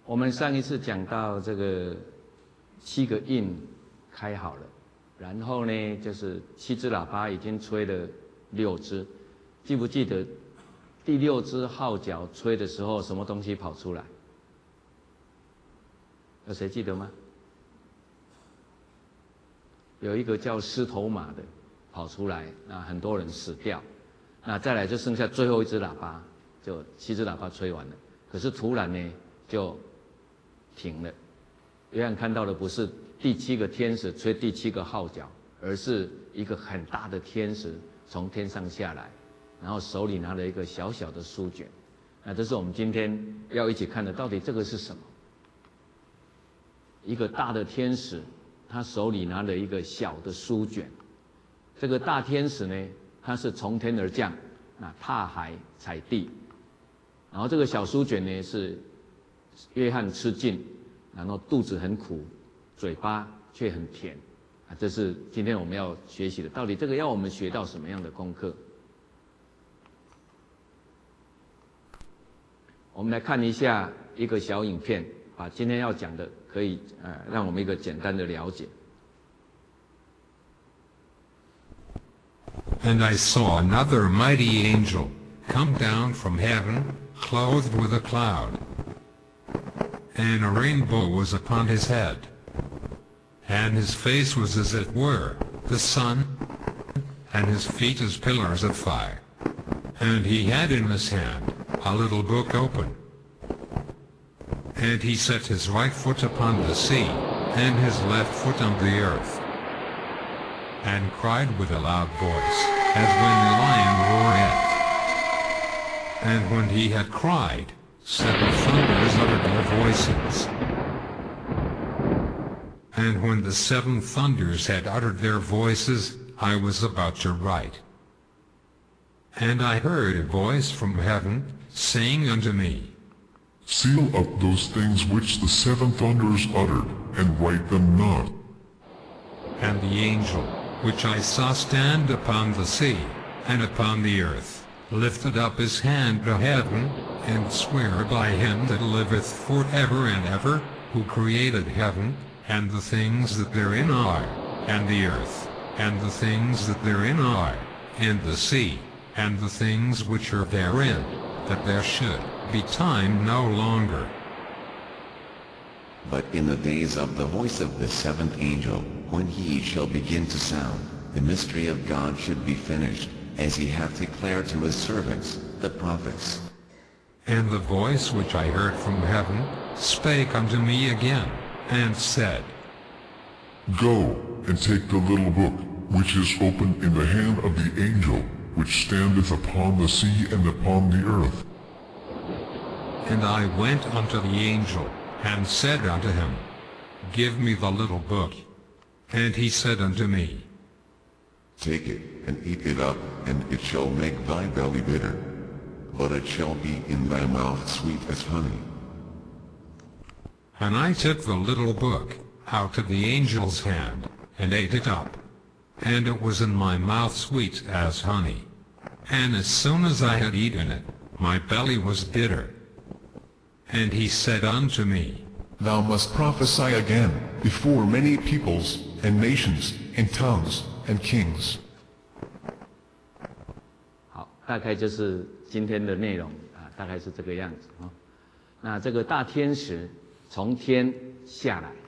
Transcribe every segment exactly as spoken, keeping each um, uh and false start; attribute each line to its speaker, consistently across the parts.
Speaker 1: 我们上一次讲到这个七个印开好了，然后呢，就是七只喇叭已经吹了六只，记不记得第六只号角吹的时候，什么东西跑出来？有谁记得吗？有一个叫狮头马的跑出来，那很多人死掉，那再来就剩下最后一只喇叭，就七只喇叭吹完了，可是突然呢就停了。约翰看到的不是第七个天使吹第七个号角，而是一个很大的天使从天上下来，然后手里拿了一个小小的书卷。那这是我们今天要一起看的，到底这个是什么？一个大的天使，他手里拿了一个小的书卷。这个大天使呢，他是从天而降，那踏海踩地。然后这个小书卷呢，是约翰吃尽，然后肚子很苦，嘴巴却很甜，啊，这是今天我们要学习的。到底这个要我们学到什么样的功课？我们来看一下一个小影片，把今天要讲的可以呃让我们一个简单的了解。
Speaker 2: And I saw another mighty angel come down from heaven, clothed with a cloud. And a rainbow was upon his head, and his face was as it were the sun, and his feet as pillars of fire. And he had in his hand a little book open. And he set his right foot upon the sea, and his left foot on the earth, and cried with a loud voice, as when the lion roareth. And when he had cried, seven thunders uttered their voices. And when the seven thunders had uttered their voices, I was about to write. And I heard a voice from heaven, saying unto me,
Speaker 3: Seal up those things which the seven thunders uttered, and write them not.
Speaker 2: And the angel, which I saw stand upon the sea, and upon the earth, lifted up his hand to heaven, and sware by him that liveth for ever and ever, who created heaven, and the things that therein are, and the earth, and the things that therein are, and the sea, and the things which are therein, that there should be time no longer.
Speaker 4: But in the days of the voice of the seventh angel, when he shall begin to sound, the mystery of God should be finished, as he hath declared to his servants, the prophets.
Speaker 2: And the voice which I heard from heaven spake unto me again, and said,
Speaker 3: Go, and take the little book, which is open in the hand of the angel, which standeth upon the sea and upon the earth.
Speaker 2: And I went unto the angel, and said unto him, Give me the little book. And he said unto me,
Speaker 4: Take it, and eat it up, and it shall make thy belly bitter, but it shall be in thy mouth sweet as honey.
Speaker 2: And I took the little book out of the angel's hand, and ate it up, and it was in my mouth sweet as honey. And as soon as I had eaten it, my belly was bitter. And he said unto me,
Speaker 5: Thou must prophesy again before many peoples, and nations, and tongues, and kings.
Speaker 1: 好，大概就是今天的内容啊，大概是这个样子啊。那这个大天使从天下来，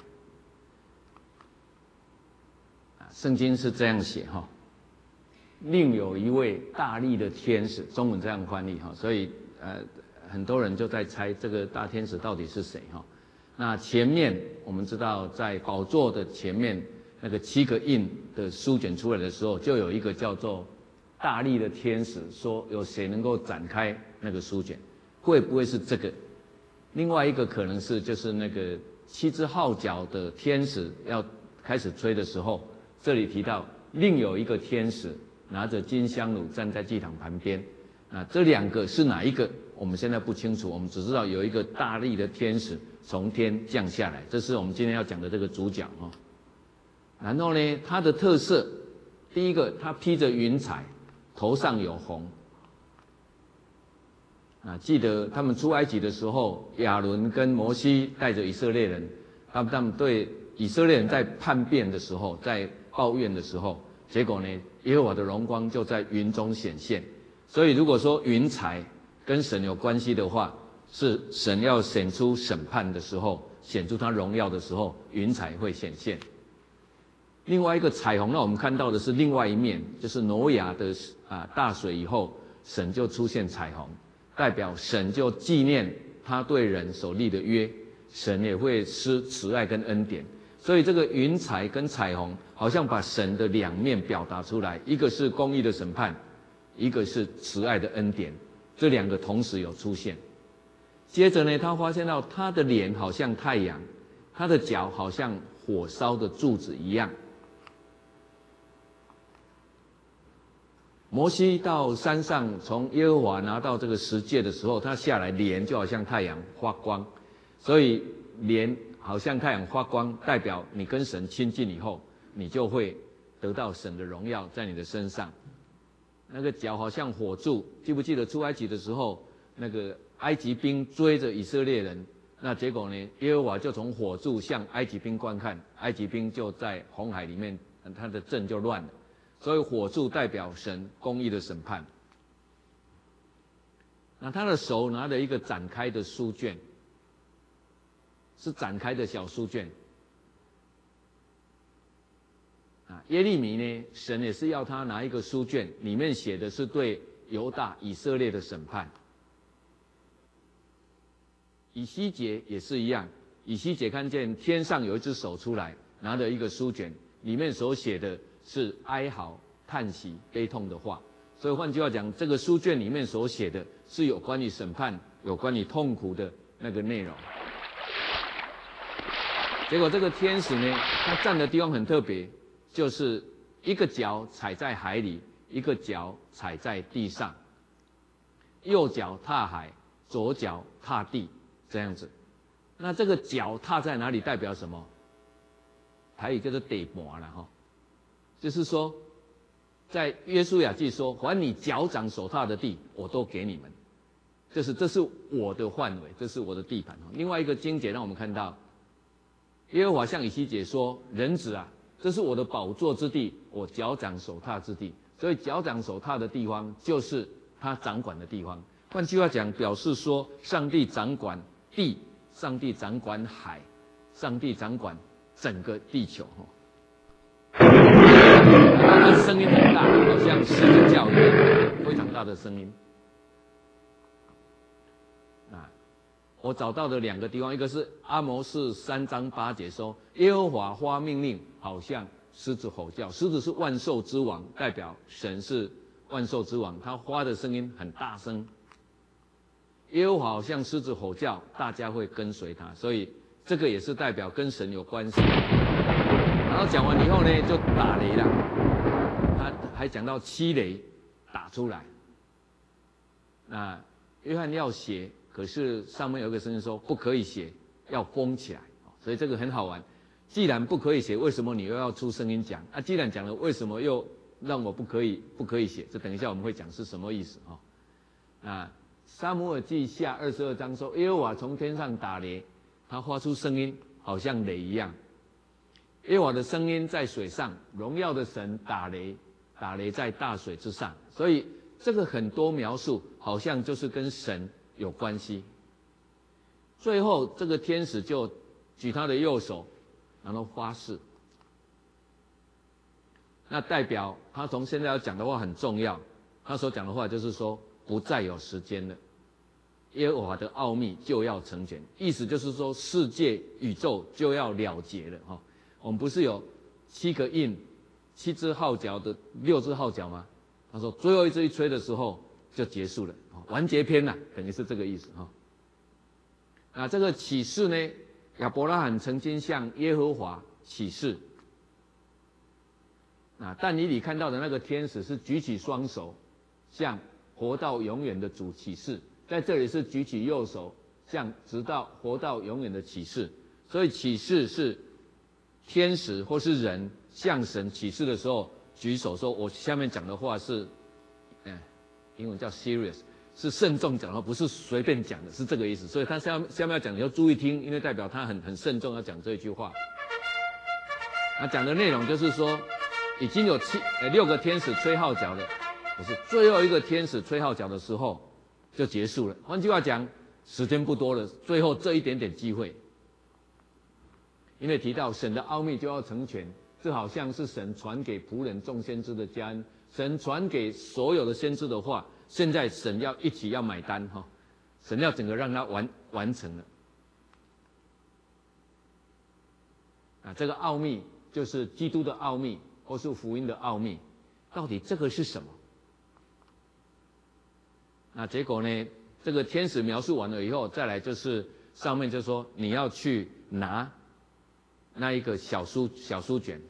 Speaker 1: 啊，圣经是这样写哈。另有一位大力的天使，中文这样翻译哈，所以呃。很多人就在猜这个大天使到底是谁哈？那前面我们知道，在宝座的前面那个七个印的书卷出来的时候，就有一个叫做大力的天使说，有谁能够展开那个书卷？会不会是这个？另外一个可能是就是那个七只号角的天使要开始吹的时候，这里提到另有一个天使拿着金香炉站在祭坛旁边。那这两个是哪一个？我们现在不清楚，我们只知道有一个大力的天使从天降下来，这是我们今天要讲的这个主角哦。然后呢，它的特色，第一个，它披着云彩，头上有红。 啊，记得他们出埃及的时候，亚伦跟摩西带着以色列人，他们他们对以色列人在叛变的时候，在抱怨的时候，结果呢，耶和华的荣光就在云中显现。所以如果说云彩跟神有关系的话，是神要显出审判的时候，显出他荣耀的时候，云彩会显现。另外一个彩虹，那我们看到的是另外一面，就是挪亚的啊大水以后，神就出现彩虹，代表神就纪念他对人所立的约，神也会施慈爱跟恩典。所以这个云彩跟彩虹好像把神的两面表达出来，一个是公义的审判，一个是慈爱的恩典，这两个同时有出现。接着呢，他发现到他的脸好像太阳，他的脚好像火烧的柱子一样。摩西到山上从耶和华拿到这个十诫的时候，他下来脸就好像太阳发光，所以脸好像太阳发光，代表你跟神亲近以后，你就会得到神的荣耀在你的身上。那个脚好像火柱，记不记得出埃及的时候，那个埃及兵追着以色列人，那结果呢，耶和华就从火柱向埃及兵观看，埃及兵就在红海里面，他的阵就乱了。所以火柱代表神公义的审判。那他的手拿着一个展开的书卷，是展开的小书卷。啊，耶利米呢，神也是要他拿一个书卷，里面写的是对犹大以色列的审判。以西结也是一样，以西结看见天上有一只手出来，拿着一个书卷，里面所写的是哀嚎、叹息、悲痛的话。所以换句话讲，这个书卷里面所写的是有关于审判、有关于痛苦的那个内容。结果这个天使呢，他站的地方很特别，就是一个脚踩在海里，一个脚踩在地上，右脚踏海，左脚踏地，这样子。那这个脚踏在哪里，代表什么？台语叫做地盘啦哈。就是说，在约书亚记说，凡你脚掌所踏的地，我都给你们。就是这是我的范围，这是我的地盘。另外一个经节让我们看到，耶和华向以西结说：“人子啊，这是我的宝座之地，我脚掌所踏之地。”所以脚掌所踏的地方，就是他掌管的地方。换句话讲，表示说，上帝掌管地，上帝掌管海，上帝掌管整个地球。那个声音很大，好像狮子叫一样，非常大的声音。啊，我找到的两个地方，一个是阿摩司三章八节说，耶和华发命令，好像狮子吼叫。狮子是万兽之王，代表神是万兽之王，他发的声音很大声。耶和华好像狮子吼叫，大家会跟随他，所以这个也是代表跟神有关系。然后讲完以后呢，就打雷了。他还讲到七雷打出来。那约翰要写，可是上面有一个声音说不可以写，要封起来。所以这个很好玩。既然不可以写，为什么你又要出声音讲？啊，既然讲了，为什么又让我不可以不可以写？这等一下我们会讲是什么意思啊？啊，撒母耳记下二十二章说，耶和华从天上打雷，他发出声音，好像雷一样。耶和华的声音在水上，荣耀的神打雷，打雷在大水之上。所以这个很多描述，好像就是跟神有关系。最后这个天使就举他的右手，然后发誓。那代表他从现在要讲的话很重要。他所讲的话就是说，不再有时间了，耶和华的奥秘就要成全。意思就是说，世界宇宙就要了结了哈。我们不是有七个印、七只号角的六只号角吗？他说最后一只一吹的时候就结束了，完结篇呐、啊，等于是这个意思哈。那这个启示呢，亚伯拉罕曾经向耶和华起誓。那但以理看到的那个天使是举起双手，向活到永远的主起誓，在这里是举起右手，向直到活到永远的起誓。所以起誓是天使或是人向神起誓的时候，举手说：“我下面讲的话是，嗯，英文叫 serious， 是慎重讲的，不是随便讲的，是这个意思。所以他下下面要讲，你要注意听，因为代表他很很慎重要讲这一句话。他讲的内容就是说，已经有七呃六个天使吹号角了，不是最后一个天使吹号角的时候就结束了。换句话讲，时间不多了，最后这一点点机会。因为提到神的奥秘就要成全，这好像是神传给仆人众先知的家恩，神传给所有的先知的话，现在神要一起要买单哈，神要整个让它完完成了。啊，这个奥秘就是基督的奥秘，或是福音的奥秘，到底这个是什么？那结果呢？这个天使描述完了以后，再来就是上面就说你要去拿那一个小书小书卷。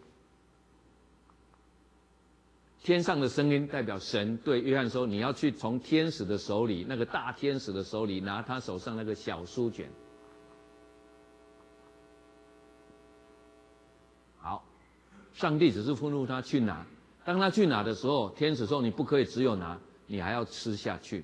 Speaker 1: 天上的声音代表神对约翰说：“你要去从天使的手里，那个大天使的手里拿他手上那个小书卷。”好，上帝只是吩咐他去拿。当他去拿的时候，天使说：“你不可以只有拿，你还要吃下去。”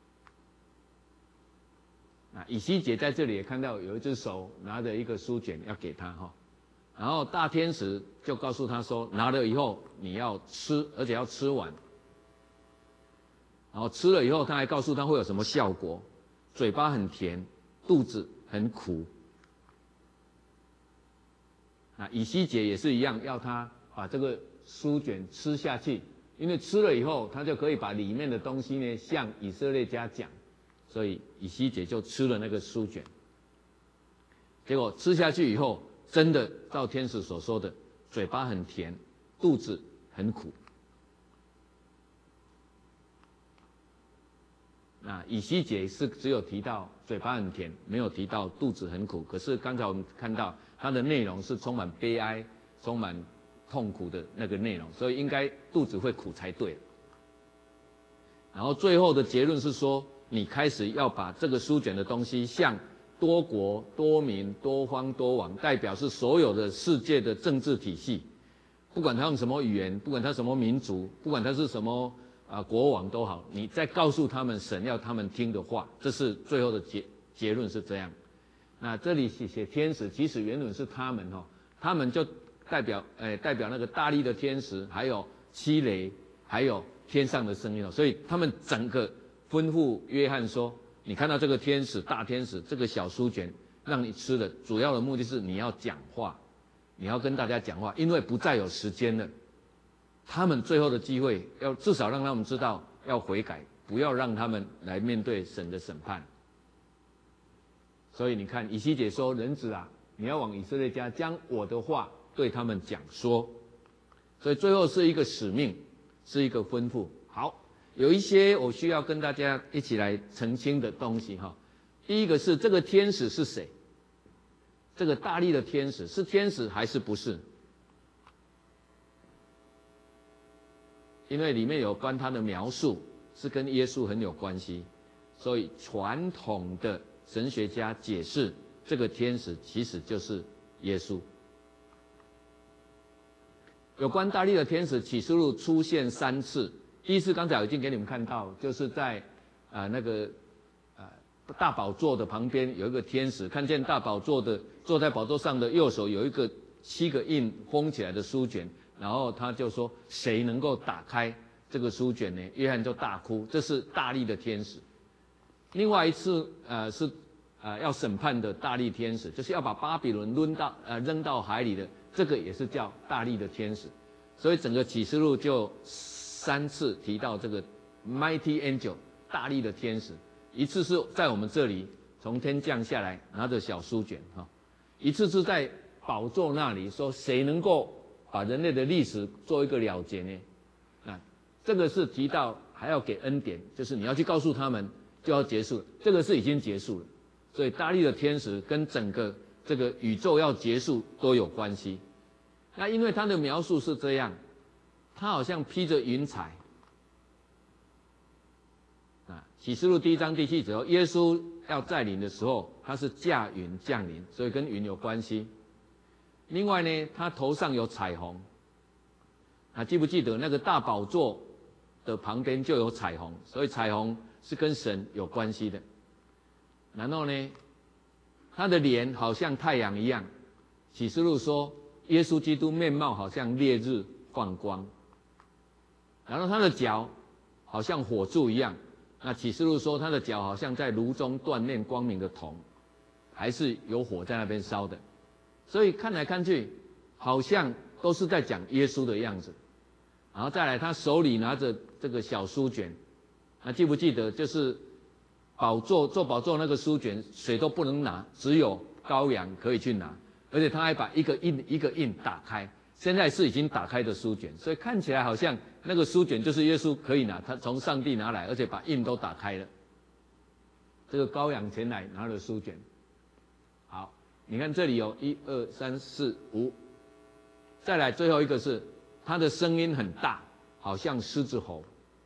Speaker 1: 啊，以西结在这里也看到有一只手拿着一个书卷要给他哈。然后大天使就告诉他说，拿了以后你要吃，而且要吃完。然后吃了以后，他还告诉他会有什么效果，嘴巴很甜，肚子很苦。啊，以西结也是一样，要他把这个书卷吃下去，因为吃了以后，他就可以把里面的东西呢向以色列家讲，所以以西结就吃了那个书卷。结果吃下去以后，真的照天使所说的，嘴巴很甜，肚子很苦。那以西结是只有提到嘴巴很甜，没有提到肚子很苦。可是刚才我们看到它的内容是充满悲哀、充满痛苦的那个内容，所以应该肚子会苦才对。然后最后的结论是说，你开始要把这个书卷的东西向多国、多民、多方、多王，代表是所有的世界的政治体系，不管他用什么语言，不管他什么民族，不管他是什么啊、呃、国王都好，你再告诉他们神要他们听的话，这是最后的结结论是这样。那这里写写天使，其实原文是他们哦，他们就代表诶、呃、代表那个大力的天使，还有七雷，还有天上的声音哦，所以他们整个吩咐约翰说，你看到这个天使大天使这个小书卷让你吃的，主要的目的是你要讲话，你要跟大家讲话，因为不再有时间了。他们最后的机会要至少让他们知道要悔改，不要让他们来面对神的审判。所以你看以西结说，人子啊，你要往以色列家将我的话对他们讲说。所以最后是一个使命，是一个吩咐。好，有一些我需要跟大家一起来澄清的东西哈。第一个是这个天使是谁？这个大力的天使是天使还是不是？因为里面有关他的描述是跟耶稣很有关系，所以传统的神学家解释这个天使其实就是耶稣。有关大力的天使，启示录出现三次。第一次刚才我已经给你们看到，就是在啊、呃、那个啊、呃、大宝座的旁边有一个天使，看见大宝座的坐在宝座上的右手有一个七个印封起来的书卷，然后他就说谁能够打开这个书卷呢？约翰就大哭，这是大力的天使。另外一次呃是呃要审判的大力天使，就是要把巴比伦扔到呃扔到海里的，这个也是叫大力的天使。所以整个启示录就三次提到这个 mighty angel 大力的天使，一次是在我们这里从天降下来拿着小书卷哈，一次是在宝座那里说谁能够把人类的历史做一个了结呢？啊，这个是提到还要给恩典，就是你要去告诉他们就要结束了，这个是已经结束了。所以大力的天使跟整个这个宇宙要结束都有关系。那因为他的描述是这样，他好像披着云彩。啊，启示录第一章第七节，耶稣要再临的时候，他是驾云降临，所以跟云有关系。另外呢，他头上有彩虹。啊，记不记得那个大宝座的旁边就有彩虹？所以彩虹是跟神有关系的。然后呢，他的脸好像太阳一样，启示录说耶稣基督面貌好像烈日放光。然后他的脚好像火柱一样，那启示录说他的脚好像在炉中锻炼光明的铜，还是有火在那边烧的。所以看来看去，好像都是在讲耶稣的样子。然后再来，他手里拿着这个小书卷，那记不记得就是宝座做宝座那个书卷，谁都不能拿，只有羔羊可以去拿，而且他还把一个印一个印打开，现在是已经打开的书卷，所以看起来好像那个书卷就是耶稣可以拿，他从上帝拿来，而且把印都打开了。这个羔羊前来拿了书卷，好，你看这里有一二三四五，再来最后一个是他的声音很大，好像狮子吼。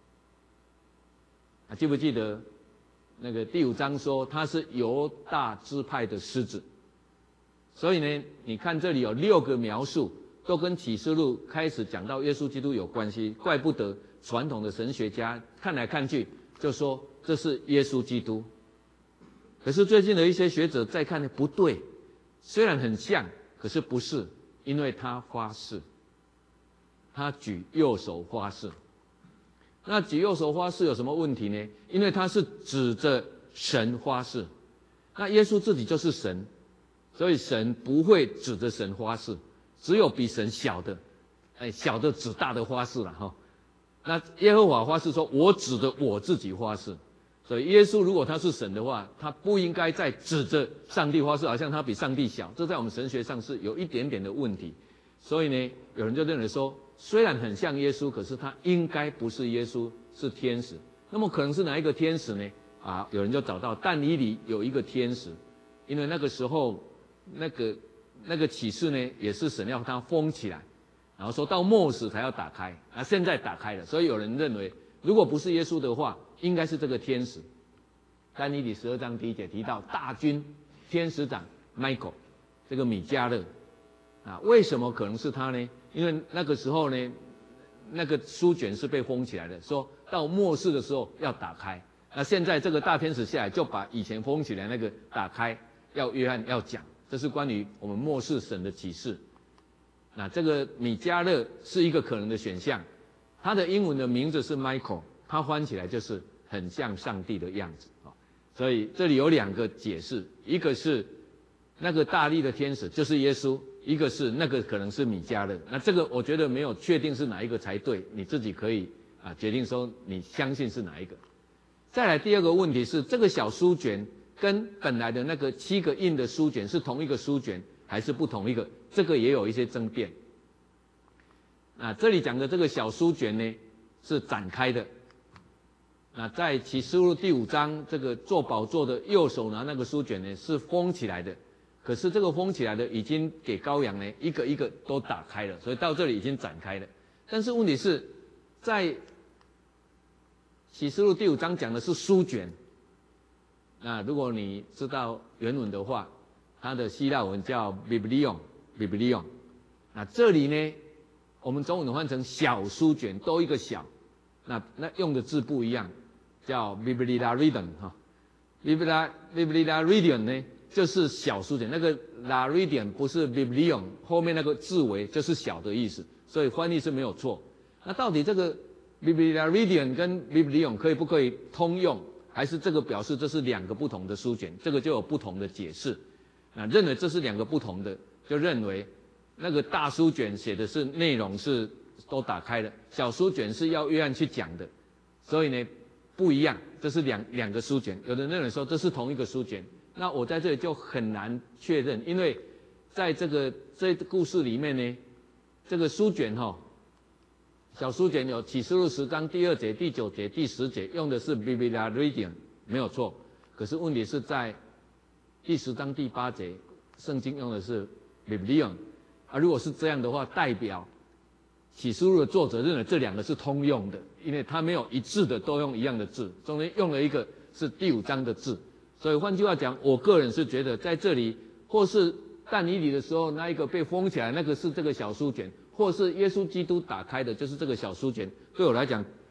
Speaker 1: 啊，记不记得那个第五章说他是犹大支派的狮子？所以呢，你看这里有六个描述，都跟启示录开始讲到耶稣基督有关系。怪不得传统的神学家看来看去就说这是耶稣基督。可是最近的一些学者再看呢，不对，虽然很像，可是不是，因为他发誓，他举右手发誓。那举右手发誓有什么问题呢？因为他是指着神发誓，那耶稣自己就是神，所以神不会指着神发誓，只有比神小的，哎，小的指大的发誓了哈。那耶和华发誓说，我指着我自己发誓，所以耶稣如果他是神的话，他不应该再指着上帝发誓，好像他比上帝小，这在我们神学上是有一点点的问题。所以呢，有人就认为说，虽然很像耶稣，可是他应该不是耶稣，是天使。那么可能是哪一个天使呢？啊，有人就找到但以理有一个天使，因为那个时候那个那个启示呢，也是神要他封起来，然后说到末时才要打开，啊，现在打开了。所以有人认为，如果不是耶稣的话，应该是这个天使。但以理十二章第一节提到大军天使长 Michael 这个米迦勒。啊，为什么可能是他呢？因为那个时候呢，那个书卷是被封起来的，说到末世的时候要打开。那现在这个大天使下来，就把以前封起来那个打开，要约翰要讲，这是关于我们末世神的启示。那这个米迦勒是一个可能的选项，他的英文的名字是 Michael， 他翻起来就是很像上帝的样子啊。所以这里有两个解释，一个是那个大力的天使就是耶稣。一个是那个可能是米迦勒，那这个我觉得没有确定是哪一个才对，你自己可以啊决定说你相信是哪一个。再来第二个问题是，这个小书卷跟本来的那个七个印的书卷是同一个书卷还是不同一个？这个也有一些争辩。那这里讲的这个小书卷呢是展开的，那在启示录第五章这个坐宝座的右手拿那个书卷呢是封起来的。可是这个封起来的已经给羔羊呢，一个一个都打开了，所以到这里已经展开了。但是问题是，在启示录第五章讲的是书卷，那如果你知道原文的话，它的希腊文叫 biblion，biblion。那这里呢，我们中文换成小书卷，都一个小，那那用的字不一样，叫 bibliaridion 哈 ，biblia bibliaridion 呢？就是小书卷，那个 laridion 不是 biblion， 后面那个字尾就是小的意思，所以翻译是没有错。那到底这个 bibliaridion 跟 biblion 可以不可以通用，还是这个表示这是两个不同的书卷？这个就有不同的解释。那认为这是两个不同的，就认为那个大书卷写的是内容是都打开了，小书卷是要约翰去讲的，所以呢不一样，这是两两个书卷。有的认为说这是同一个书卷。那我在这里就很难确认，因为在这个这个故事里面呢，这个书卷哈、哦，小书卷有启示录十章第二节、第九节、第十节，用的是 bibliaridion， 没有错。可是问题是在第十章第八节，圣经用的是 biblion， 啊，如果是这样的话，代表启示录的作者认为这两个是通用的，因为他没有一致的都用一样的字，中间用了一个是第五章的字。所以换句话讲，我个人是觉得在这里，或是但以理的时候那一个被封起来，那个是这个小书卷，或是耶稣基督打开的，就是这个小书卷。对我来讲，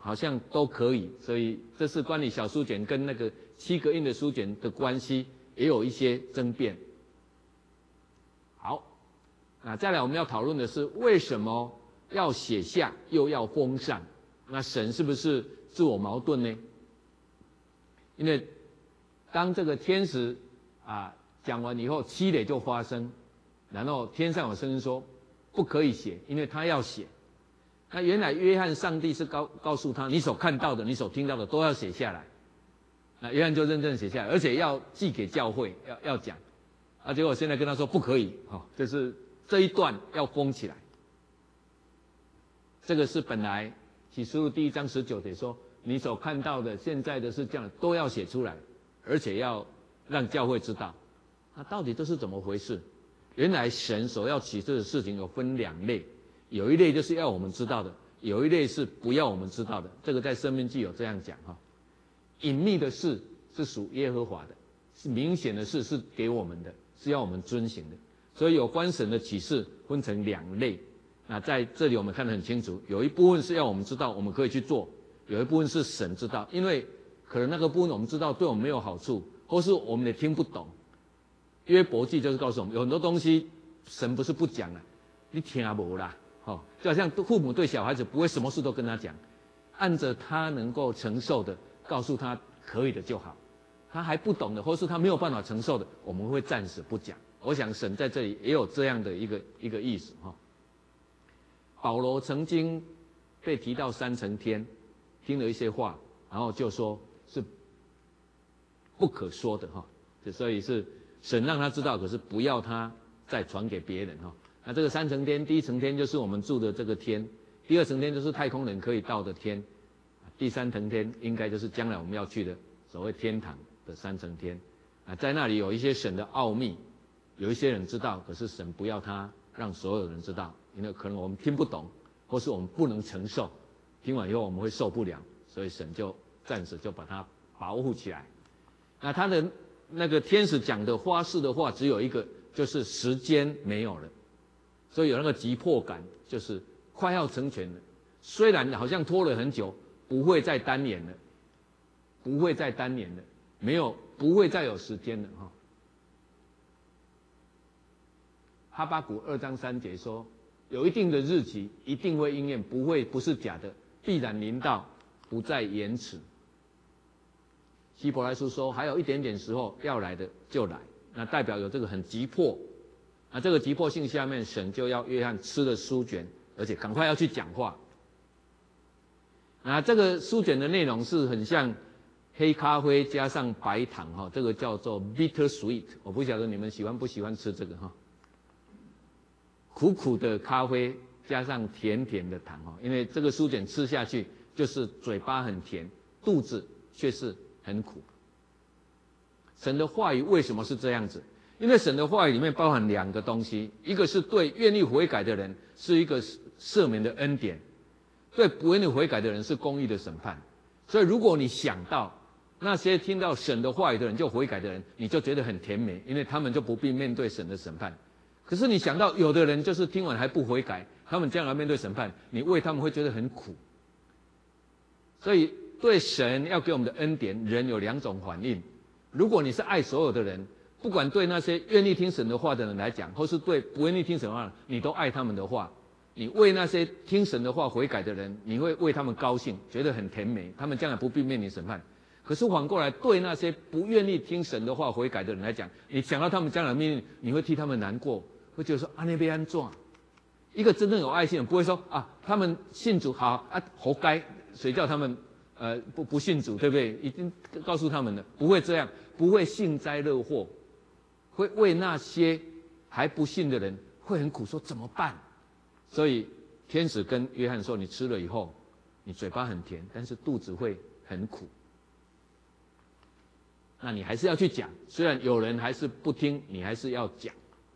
Speaker 1: 好像都可以，所以这是关于小书卷跟那个七个印的书卷的关系，也有一些争辩。好，那再来我们要讨论的是为什么要写下又要封上？那神是不是自我矛盾呢？因为当这个天使啊讲完以后，七类就发生，然后天上有声音说不可以写，因为他要写。那原来约翰上帝是告告诉他，你所看到的、你所听到的都要写下来。那约翰就认真写下来，而且要寄给教会，要要讲。啊，结果现在跟他说不可以，哦，就是这一段要封起来。这个是本来启示录第一章十九节说，你所看到的、现在的是这样，都要写出来，而且要让教会知道。那到底这是怎么回事？原来神所要启示的事情有分两类。有一类就是要我们知道的，有一类是不要我们知道的。这个在申命记有这样讲哈。隐秘的事是属耶和华的，是明显的事是给我们的，是要我们遵行的。所以有关神的启示分成两类。那在这里我们看得很清楚，有一部分是要我们知道，我们可以去做；有一部分是神知道，因为可能那个部分我们知道对我们没有好处，或是我们也听不懂。约伯记就是告诉我们，有很多东西神不是不讲了，你听不啦。哦，就好像父母对小孩子不会什么事都跟他讲，按着他能够承受的，告诉他可以的就好。他还不懂的，或是他没有办法承受的，我们会暂时不讲。我想神在这里也有这样的一个一个意思哈、哦。保罗曾经被提到三层天，听了一些话，然后就说是不可说的哈、哦，所以是神让他知道，可是不要他再传给别人哈、哦。那这个三层天，第一层天就是我们住的这个天，第二层天就是太空人可以到的天，第三层天应该就是将来我们要去的所谓天堂的三层天。啊，在那里有一些神的奥秘，有一些人知道，可是神不要他让所有人知道，因为可能我们听不懂，或是我们不能承受，听完以后我们会受不了，所以神就暂时就把它保护起来。那他的那个天使讲的花式的话只有一个，就是时间没有了。所以有那个急迫感，就是快要成全了。虽然好像拖了很久，不会再单延了，不会再单延了，没有，不会再有时间了哈。哈巴谷二章三节说，有一定的日期，一定会应验，不会不是假的，必然临到，不再延迟。希伯来书说，还有一点点时候要来的就来，那代表有这个很急迫。那这个急迫性下面，神就要约翰吃了书卷，而且赶快要去讲话。那这个书卷的内容是很像黑咖啡加上白糖哈，这个叫做 bitter sweet。我不晓得你们喜欢不喜欢吃这个哈，苦苦的咖啡加上甜甜的糖哈，因为这个书卷吃下去就是嘴巴很甜，肚子却是很苦。神的话语为什么是这样子？因为神的话语里面包含两个东西，一个是对愿意悔改的人是一个赦免的恩典，对不愿意悔改的人是公义的审判。所以如果你想到那些听到神的话语的人就悔改的人，你就觉得很甜美，因为他们就不必面对神的审判。可是你想到有的人就是听完还不悔改，他们将来面对审判，你为他们会觉得很苦。所以对神要给我们的恩典，人有两种反应。如果你是爱所有的人，不管对那些愿意听神的话的人来讲，或是对不愿意听神的话，你都爱他们的话，你为那些听神的话悔改的人，你会为他们高兴，觉得很甜美，他们将来不必面临审判。可是反过来，对那些不愿意听神的话悔改的人来讲，你想到他们将来命运，你会替他们难过，会觉得说啊，那边安怎？一个真正有爱心的人不会说啊，他们信主好啊，活该，谁叫他们呃不不信主，对不对？已经告诉他们了，不会这样，不会幸灾乐祸。会为那些还不信的人会很苦，说怎么办？所以天使跟约翰说：“你吃了以后，你嘴巴很甜，但是肚子会很苦。那你还是要去讲，虽然有人还是不听，你还是要讲。”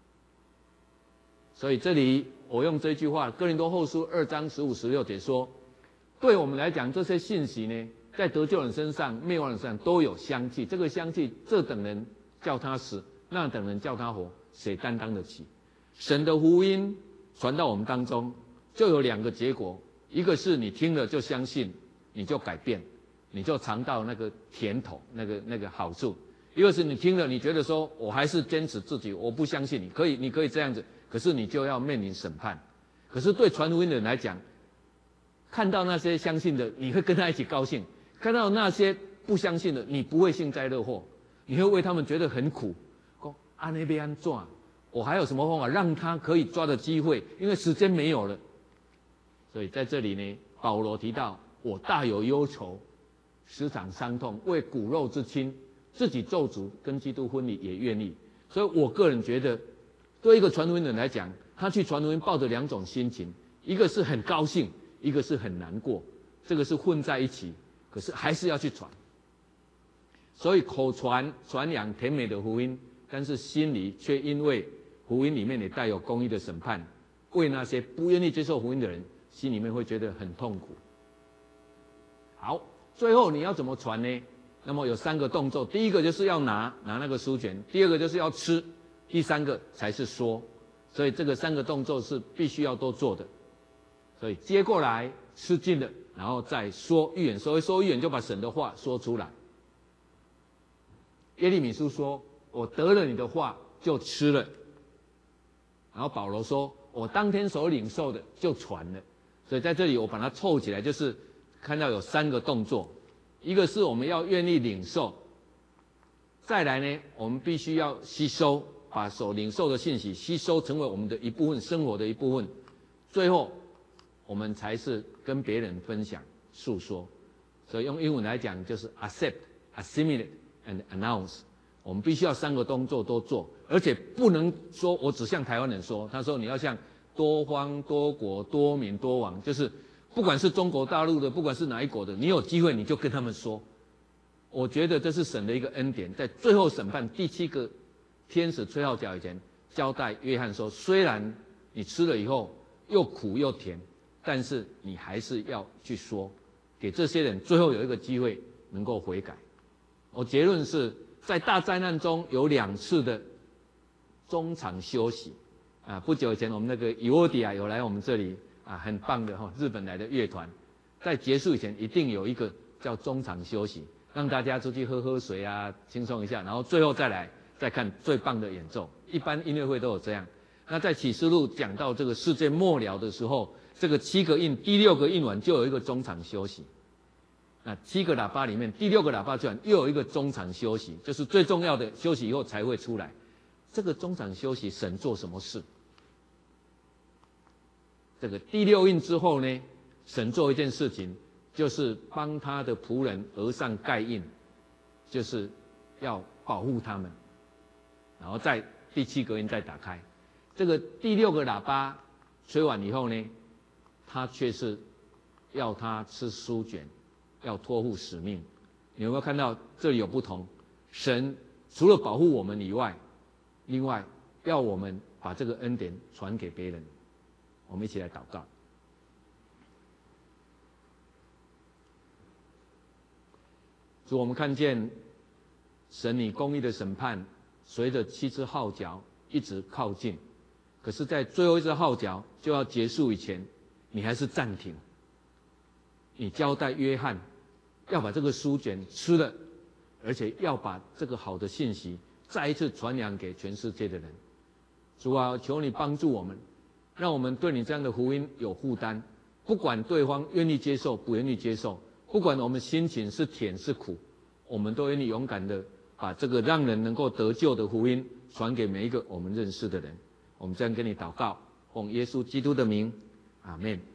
Speaker 1: 所以这里我用这句话，《哥林多后书》二章十五、十六节说：“对我们来讲，这些信息呢，在得救人身上、灭亡人身上都有香气。这个香气，这等人叫他死。”那等人叫他活，谁担当得起？神的福音传到我们当中，就有两个结果：一个是你听了就相信， 你就改变，你就尝到那个甜头，那个那个好处；一个是你听了，你觉得说我还是坚持自己，我不相信你，可以，你可以这样子，可是你就要面临审判。可是对传福音的人来讲，看到那些相信的，你会跟他一起高兴；看到那些不相信的，你不会幸灾乐祸，你会为他们觉得很苦。说啊那边安怎？我还有什么方法让他可以抓的机会？因为时间没有了。所以在这里呢，保罗提到我大有忧愁，时常伤痛，为骨肉之亲，自己咒诅跟基督婚礼也愿意。所以我个人觉得，对一个传福音的人来讲，他去传福音抱着两种心情，一个是很高兴，一个是很难过，这个是混在一起，可是还是要去传。所以口传传扬甜美的福音，但是心里却因为福音里面也带有公义的审判，为那些不愿意接受福音的人，心里面会觉得很痛苦。好，最后你要怎么传呢？那么有三个动作，第一个就是要拿拿那个书卷，第二个就是要吃，第三个才是说。所以这个三个动作是必须要都做的。所以接过来吃尽了，然后再说预言，所谓说预言就把神的话说出来。耶利米书说：“我得了你的话就吃了。”然后保罗说：“我当天所领受的就传了。”所以在这里我把它凑起来，就是看到有三个动作，一个是我们要愿意领受，再来呢，我们必须要吸收，把所领受的信息吸收成为我们的一部分，生活的一部分，最后我们才是跟别人分享、诉说。所以用英文来讲就是 accept、assimilate。and announce， 我们必须要三个动作都做，而且不能说我只向台湾人说。他说你要向多方、多国、多民、多王，就是不管是中国大陆的，不管是哪一国的，你有机会你就跟他们说。我觉得这是神的一个恩典，在最后审判第七个天使吹号角以前，交代约翰说：虽然你吃了以后又苦又甜，但是你还是要去说，给这些人最后有一个机会能够悔改。我结论是在大灾难中有两次的中场休息啊。不久以前我们那个伊沃迪亚有来我们这里啊，很棒的哈、哦，日本来的乐团，在结束以前一定有一个叫中场休息，让大家出去喝喝水啊，轻松一下，然后最后再来再看最棒的演奏。一般音乐会都有这样。那在启示录讲到这个世界末了的时候，这个七个印第六个印完就有一个中场休息。那七个喇叭里面，第六个喇叭传又有一个中场休息，就是最重要的休息以后才会出来。这个中场休息，神做什么事？这个第六印之后呢，神做一件事情，就是帮他的仆人额上盖印，就是要保护他们。然后在第七个印再打开，这个第六个喇叭吹完以后呢，他却是要他吃书卷。要托付使命，你有没有看到这里有不同？神除了保护我们以外，另外要我们把这个恩典传给别人。我们一起来祷告。主，我们看见神你公义的审判，随着七只号角一直靠近，可是，在最后一只号角就要结束以前，你还是暂停。你交代约翰要把这个书卷吃了，而且要把这个好的信息再一次传扬给全世界的人。主啊，求你帮助我们，让我们对你这样的福音有负担，不管对方愿意接受不愿意接受，不管我们心情是甜是苦，我们都愿意勇敢的把这个让人能够得救的福音传给每一个我们认识的人。我们这样跟你祷告，奉耶稣基督的名，阿们。